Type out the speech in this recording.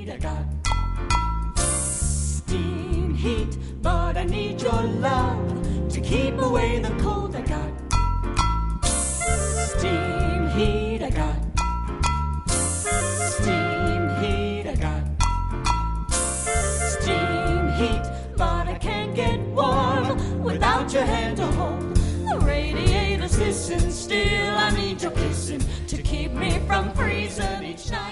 I got steam heat, but I need your love to keep away the cold. I got steam heat, I got steam heat, I got steam heat, but I can't get warm without your hand to hold. The radiator's hissing still, I need your kissing to keep me from freezing each night.